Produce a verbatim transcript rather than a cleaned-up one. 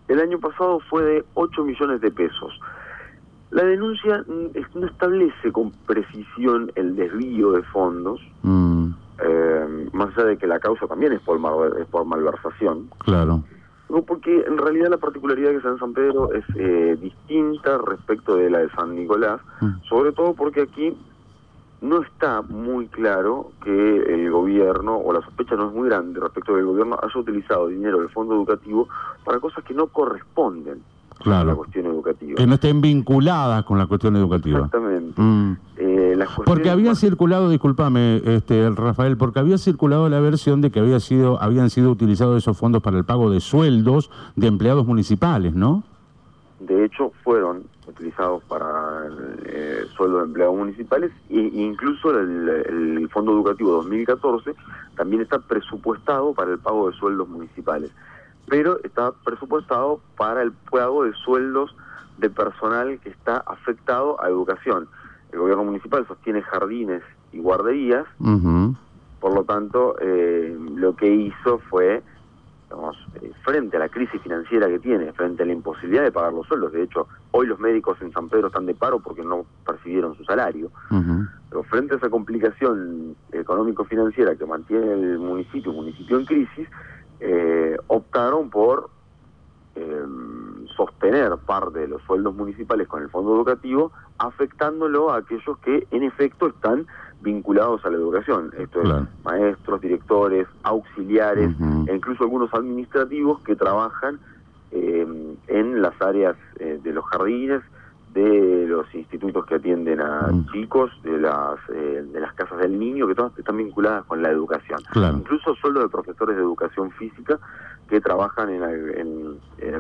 El año pasado fue de ocho millones de pesos. La denuncia no establece con precisión el desvío de fondos, mm. eh, más allá de que la causa también es por, mal, es por malversación. Claro. No, porque en realidad la particularidad que se da en San Pedro es eh, distinta respecto de la de San Nicolás, mm. sobre todo porque aquí no está muy claro que el gobierno, o la sospecha no es muy grande respecto de que el gobierno haya utilizado dinero del fondo educativo para cosas que no corresponden. Claro. A la cuestión educativa. Que no estén vinculadas con la cuestión educativa. Exactamente. Mm. Eh, las porque había más... circulado, discúlpame, este, Rafael, porque había circulado la versión de que había sido, habían sido utilizados esos fondos para el pago de sueldos de empleados municipales, ¿no? De hecho, fueron utilizados para el eh, sueldo de empleados municipales e incluso el, el Fondo Educativo dos mil catorce también está presupuestado para el pago de sueldos municipales, pero está presupuestado para el pago de sueldos de personal que está afectado a educación. El gobierno municipal sostiene jardines y guarderías, uh-huh. por lo tanto, eh, lo que hizo fue, digamos, eh, frente a la crisis financiera que tiene, frente a la imposibilidad de pagar los sueldos. De hecho, hoy los médicos en San Pedro están de paro porque no percibieron su salario. Uh-huh. Pero frente a esa complicación económico-financiera que mantiene el municipio, un municipio en crisis, Eh, optaron por eh, sostener parte de los sueldos municipales con el fondo educativo, afectándolo a aquellos que en efecto están vinculados a la educación. Esto es, claro. Maestros, directores, auxiliares, uh-huh. e incluso algunos administrativos que trabajan eh, en las áreas eh, de los jardines, de los institutos que atienden a mm. chicos, de las eh, de las casas del niño, que todas están vinculadas con la educación. Claro. Incluso sueldos de profesores de educación física que trabajan en, en, en